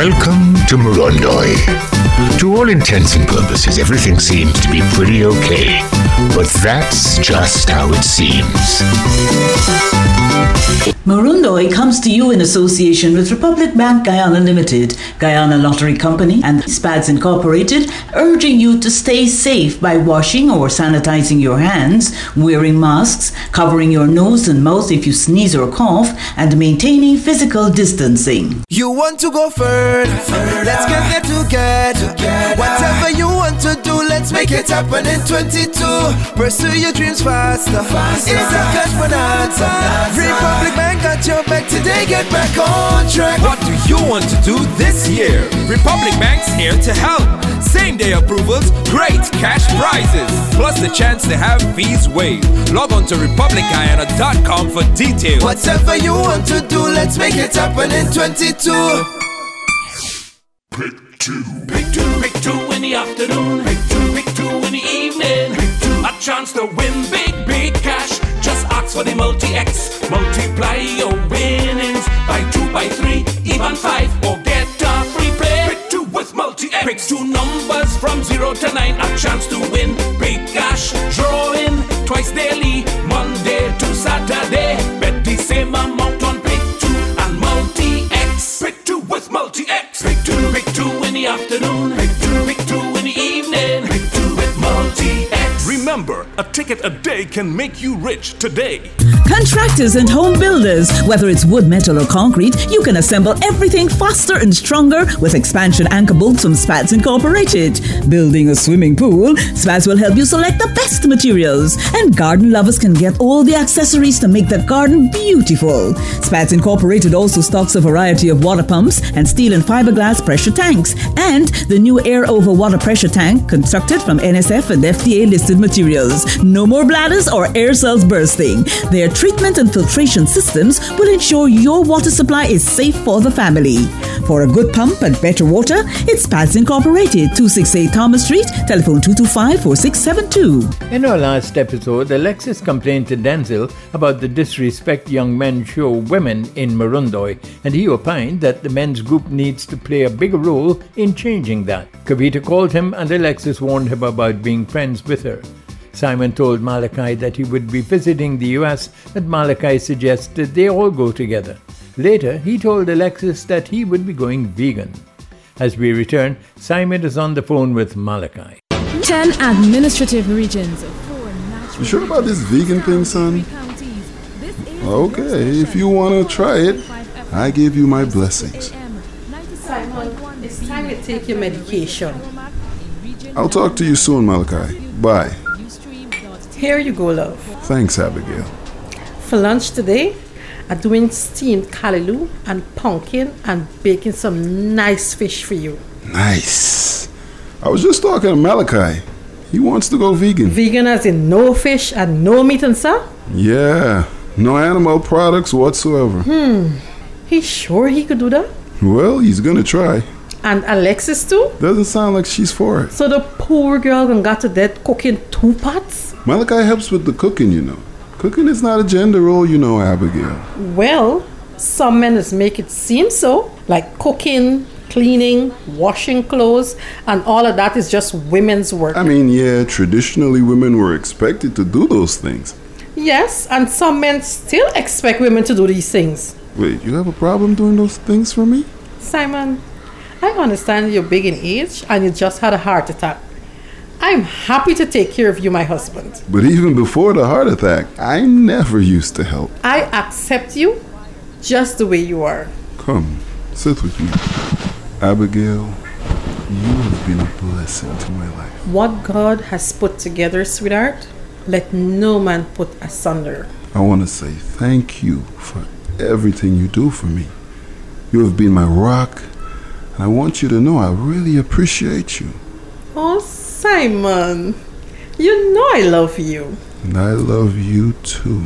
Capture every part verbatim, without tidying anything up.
Welcome to Morondoi. To all intents and purposes, everything seems to be pretty okay. But that's just how it seems. Morondoi comes to you in association with Republic Bank Guyana Limited, Guyana Lottery Company, and SPADS Incorporated, urging you to stay safe by washing or sanitizing your hands, wearing masks, covering your nose and mouth if you sneeze or cough, and maintaining physical distancing. You want to go further, further. Let's get there together. together. Whatever you want to do, let's make it happen in twenty-two. Pursue your dreams faster. faster. It's a cash bonanza. Republic Bank got your back today. Get back on track. What do you want to do this year? Republic Bank's here to help. Same day approvals, great cash prizes, plus the chance to have fees waived. Log on to republic guyana dot com for details. Whatever you want to do, let's make it happen in twenty-two. Pick two. Pick two, pick two in the afternoon. Pick two, pick two in the evening. Pick two, a chance to win big, big cash. Just ask for the multi-X. Multiply your winnings by two, by three, even five, or get a free play. Pick two with multi-X. Pick two numbers from zero to nine. A chance to win big cash. Drawing twice daily, Monday to Saturday. Bet the same amount on pick two and multi-X. Pick two with multi-X. Pick two, pick two in the afternoon. Pick two, pick two in the evening. Pick two with multi-X. Remember, a ticket a day can make you rich today. Contractors and home builders, whether it's wood, metal or concrete, you can assemble everything faster and stronger with expansion anchor bolts from SPADS Incorporated. Building a swimming pool, SPADS will help you select the best materials, and garden lovers can get all the accessories to make the garden beautiful. SPADS Incorporated also stocks a variety of water pumps and steel and fiberglass pressure tanks, and the new air over water pressure tank constructed from N S F and F D A listed materials. No more bladders or air cells bursting. Their treatment and filtration systems will ensure your water supply is safe for the family. For a good pump and better water, it's SPADS Incorporated, two sixty-eight Thomas Street, telephone two two five, four six seven two. In our last episode, Alexis complained to Denzel about the disrespect young men show women in Morondoi, and he opined that the men's group needs to play a bigger role in changing that. Kavita called him and Alexis warned him about being friends with her. Simon told Malachi that he would be visiting the U S, and Malachi suggested they all go together. Later, he told Alexis that he would be going vegan. As we return, Simon is on the phone with Malachi. Ten administrative regions. You sure about this vegan thing, son? Okay, if you want to try it, I give you my blessings. Simon, it's time to take your medication. I'll talk to you soon, Malachi. Bye. Here you go, love. Thanks, Abigail. For lunch today, I'm doing steamed callaloo and pumpkin and baking some nice fish for you. Nice. I was just talking to Malachi. He wants to go vegan. Vegan as in no fish and no meat and stuff? Yeah, no animal products whatsoever. Hmm. He's sure he could do that? Well, he's gonna try. And Alexis too? Doesn't sound like she's for it. So the poor girl done got to death cooking two pots? Malachi helps with the cooking, you know. Cooking is not a gender role, you know, Abigail. Well, some men just make it seem so. Like cooking, cleaning, washing clothes, and all of that is just women's work. I mean, yeah, traditionally women were expected to do those things. Yes, and some men still expect women to do these things. Wait, you have a problem doing those things for me? Simon, I understand you're big in age and you just had a heart attack. I'm happy to take care of you, my husband. But even before the heart attack, I never used to help. I accept you just the way you are. Come, sit with me. Abigail, you have been a blessing to my life. What God has put together, sweetheart, let no man put asunder. I want to say thank you for everything you do for me. You have been my rock, and I want you to know I really appreciate you. Oh, Simon, you know I love you. And I love you too.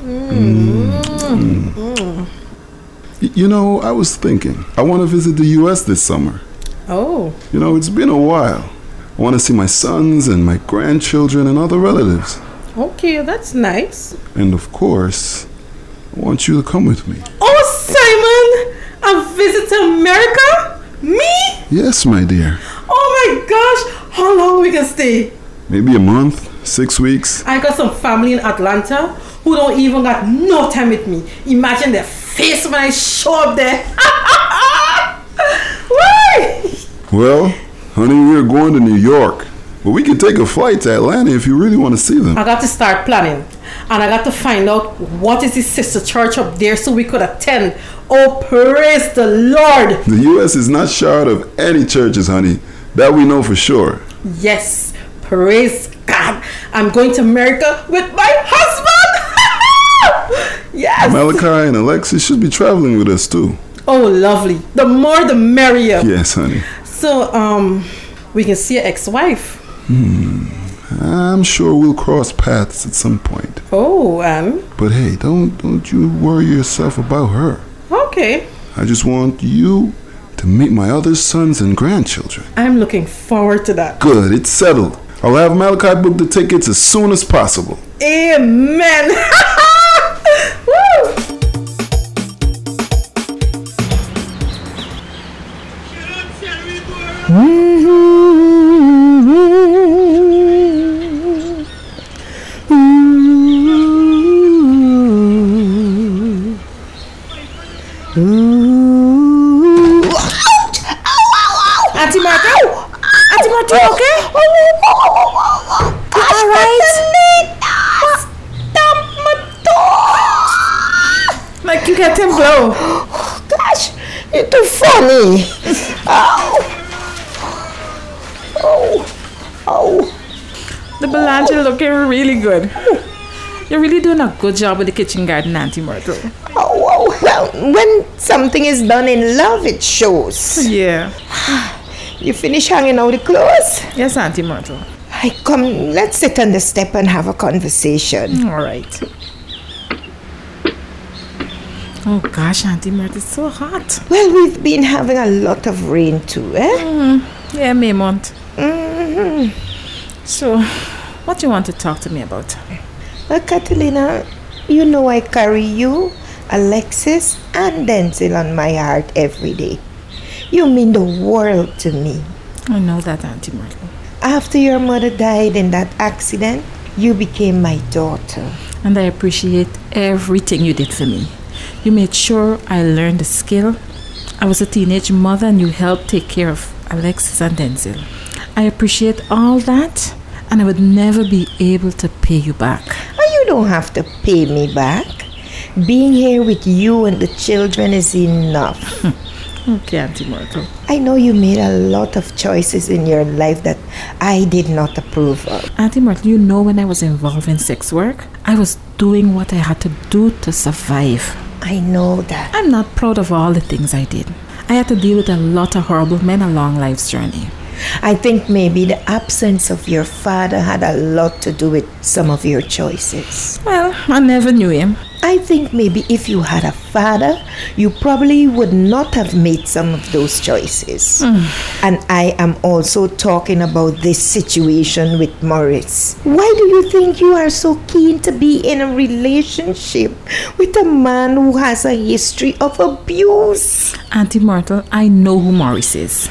Mm. Mm. Mm. Y- you know, I was thinking, I want to visit the U S this summer. Oh. You know, it's been a while. I want to see my sons and my grandchildren and other relatives. Okay, that's nice. And of course, I want you to come with me. Oh, Simon! A visit to America? Me? Yes, my dear. Oh my gosh! How long we can stay? Maybe a month, six weeks. I got some family in Atlanta who don't even got no time with me. Imagine their face when I show up there. Well, honey, we're going to New York. But we can take a flight to Atlanta if you really want to see them. I got to start planning. And I got to find out what is his sister church up there so we could attend. Oh, praise the Lord. The U S is not short of any churches, honey. That we know for sure. Yes, praise God. I'm going to America with my husband. Yes. Malachi and Alexis should be traveling with us too. Oh, lovely. The more the merrier. Yes, honey. So, um, we can see your ex-wife. Hmm. I'm sure we'll cross paths at some point. Oh, um. But hey, don't don't you worry yourself about her. Okay. I just want you to meet my other sons and grandchildren. I'm looking forward to that. Good, it's settled. I'll have Malachi book the tickets as soon as possible. Amen. Woo! Auntie Martha? Auntie Martha, you okay? Gosh, all right? Stamp my toe. Like you get him blow. Gosh, you're too funny. Ow. Oh. Oh. The Belanger looking really good. You're really doing a good job with the kitchen garden, Auntie Myrtle. Oh, oh, well, when something is done in love, it shows. Yeah. You finish hanging out the clothes? Yes, Auntie Myrtle. I come, let's sit on the step and have a conversation. All right. Oh gosh, Auntie Myrtle, it's so hot. Well, we've been having a lot of rain too, eh? Mm, yeah, May month. Mm-hmm. So, what do you want to talk to me about? Well, Catalina, you know I carry you, Alexis, and Denzel on my heart every day. You mean the world to me. I know that, Auntie Myrtle. After your mother died in that accident, you became my daughter. And I appreciate everything you did for me. You made sure I learned the skill. I was a teenage mother and you helped take care of Alexis and Denzel. I appreciate all that, and I would never be able to pay you back. Oh, you don't have to pay me back. Being here with you and the children is enough. Okay, Auntie Myrtle. I know you made a lot of choices in your life that I did not approve of. Auntie Myrtle, you know when I was involved in sex work, I was doing what I had to do to survive. I know that. I'm not proud of all the things I did. I had to deal with a lot of horrible men along life's journey. I think maybe the absence of your father had a lot to do with some of your choices. Well, I never knew him. I think maybe if you had a father, you probably would not have made some of those choices. Mm. And I am also talking about this situation with Morris. Why do you think you are so keen to be in a relationship with a man who has a history of abuse? Auntie Myrtle, I know who Morris is.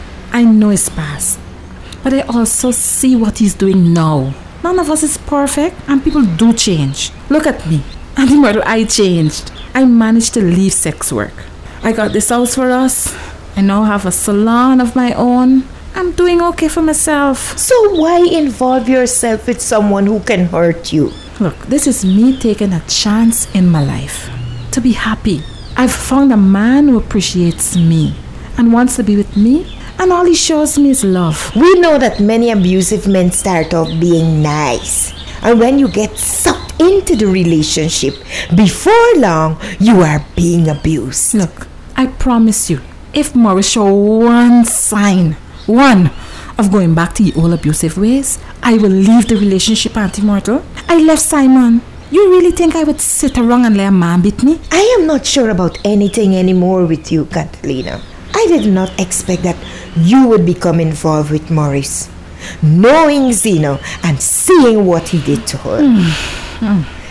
I know his past. But I also see what he's doing now. None of us is perfect, and people do change. Look at me. Auntie Myrtle, I changed. I managed to leave sex work. I got this house for us. I now have a salon of my own. I'm doing okay for myself. So why involve yourself with someone who can hurt you? Look, this is me taking a chance in my life to be happy. I've found a man who appreciates me and wants to be with me, and all he shows me is love. We know that many abusive men start off being nice, and when you get sucked into the relationship, before long, you are being abused. Look, I promise you, if Morris show one sign, one, of going back to your old abusive ways, I will leave the relationship, Auntie Myrtle. I left Simon. You really think I would sit around and let a man beat me? I am not sure about anything anymore with you, Catalina. I did not expect that you would become involved with Morris. Knowing Zeno and seeing what he did to her. Mm. Mm.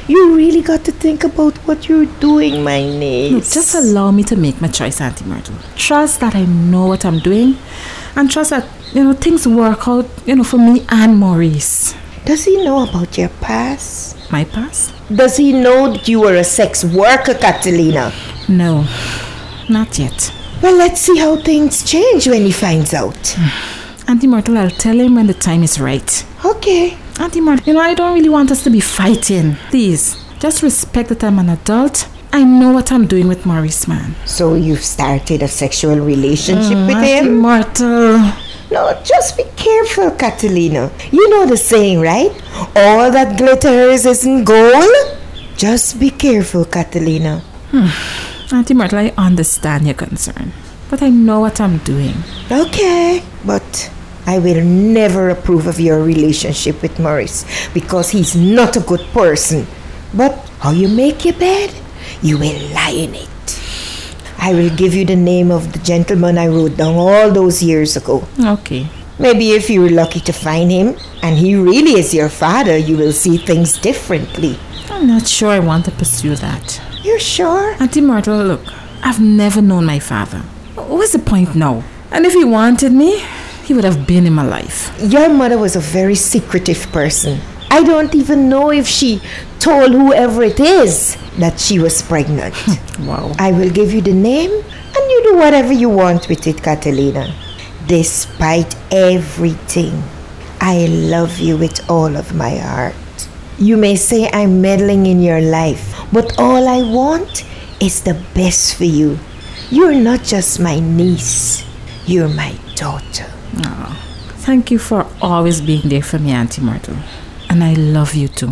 You really got to think about what you're doing, my niece. Look, just allow me to make my choice, Auntie Myrtle. Trust that I know what I'm doing, and trust that, you know, things work out, you know, for me and Maurice. Does he know about your past? My past? Does he know that you were a sex worker, Catalina? No, not yet. Well, let's see how things change when he finds out. Auntie Myrtle, I'll tell him when the time is right. Okay. Auntie Myrtle, you know, I don't really want us to be fighting. Please, just respect that I'm an adult. I know what I'm doing with Maurice, man. So you've started a sexual relationship mm, with Auntie him? Myrtle. No, just be careful, Catalina. You know the saying, right? All that glitters isn't gold. Just be careful, Catalina. Hmm. Auntie Myrtle, I understand your concern, but I know what I'm doing. Okay, but I will never approve of your relationship with Maurice because he's not a good person. But how you make your bed, you will lie in it. I will give you the name of the gentleman I wrote down all those years ago. Okay. Maybe if you were lucky to find him and he really is your father, you will see things differently. I'm not sure I want to pursue that. You're sure? Auntie Myrtle, look, I've never known my father. What's the point now? And if he wanted me, he would have been in my life. Your mother was a very secretive person. I don't even know if she told whoever it is that she was pregnant. Wow. I will give you the name and you do whatever you want with it, Catalina. Despite everything, I love you with all of my heart. You may say I'm meddling in your life, but all I want is the best for you. You're not just my niece, you're my daughter. Oh, thank you for always being there for me, Auntie Myrtle. And I love you too.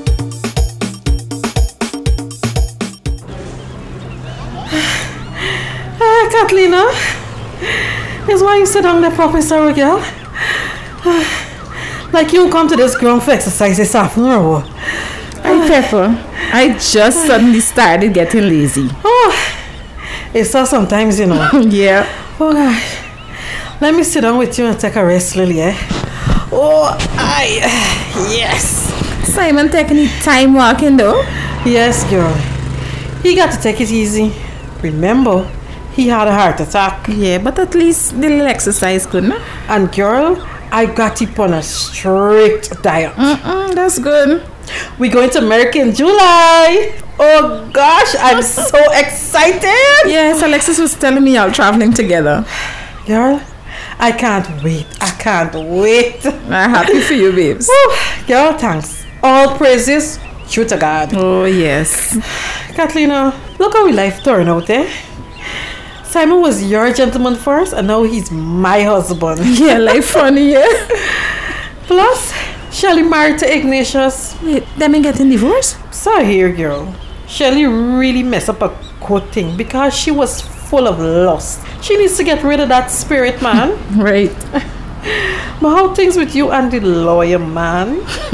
Ah, Catalina, here's why you sit down there properly, sorry, girl. Like you come to this ground for exercise this afternoon or what? Hey, Pepper, I just suddenly started getting lazy. Oh, it's so sometimes, you know. Yeah. Oh, gosh. Let me sit down with you and take a rest, Lily, eh? Oh, I... Yes. Simon taking his time walking, though? Yes, girl. He got to take it easy. Remember, he had a heart attack. Yeah, but at least the little exercise, couldn't it? And girl, I got him on a strict diet. Mm-mm, that's good. We're going to America in July. Oh gosh, I'm so excited. Yes, Alexis was telling me y'all traveling together. Girl, I can't wait. I can't wait. I'm happy for you, babes. Woo, girl, thanks. All praises due to God. Oh, yes. Catalina, look how we life turned out, eh? Simon was your gentleman first, and now he's my husband. Yeah, like funny, yeah. Plus, Shelly married to Ignatius. Wait, them ain't getting divorced? So here, girl. Shelly really messed up a good thing because she was full of lust. She needs to get rid of that spirit, man. Right. But how things with you and the lawyer, man?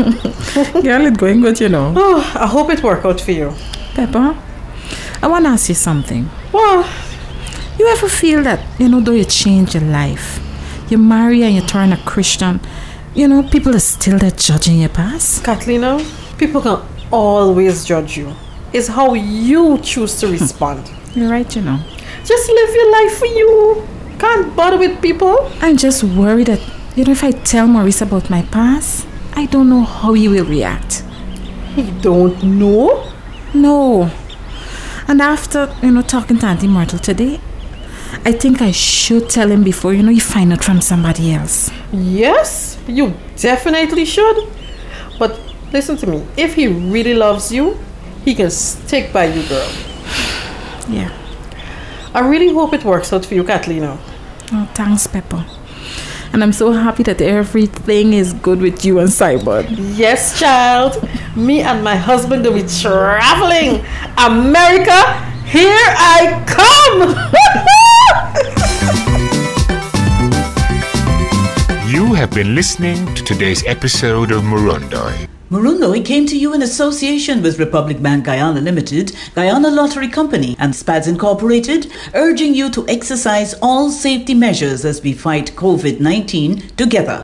Girl, it's going good, you know. Oh, I hope it work out for you. Pepper, I want to ask you something. What? You ever feel that, you know, though you change your life, you marry and you turn a Christian, you know, people are still there judging your past? Catalina, people can always judge you. It's how you choose to respond. You're right, you know. Just live your life for you. Can't bother with people. I'm just worried that, you know, if I tell Maurice about my past, I don't know how he will react. He don't know? No. And after, you know, talking to Auntie Myrtle today, I think I should tell him before, you know, you find out from somebody else. Yes, you definitely should. But listen to me. If he really loves you, he can stick by you, girl. Yeah. I really hope it works out for you, Catalina. Oh, thanks, Pepper. And I'm so happy that everything is good with you and Simon. Yes, child. Me and my husband will be traveling. America, here I come. You have been listening to today's episode of Murundoi. Murundoi came to you in association with Republic Bank Guyana Limited, Guyana Lottery Company and Spads Incorporated, urging you to exercise all safety measures as we fight COVID nineteen together.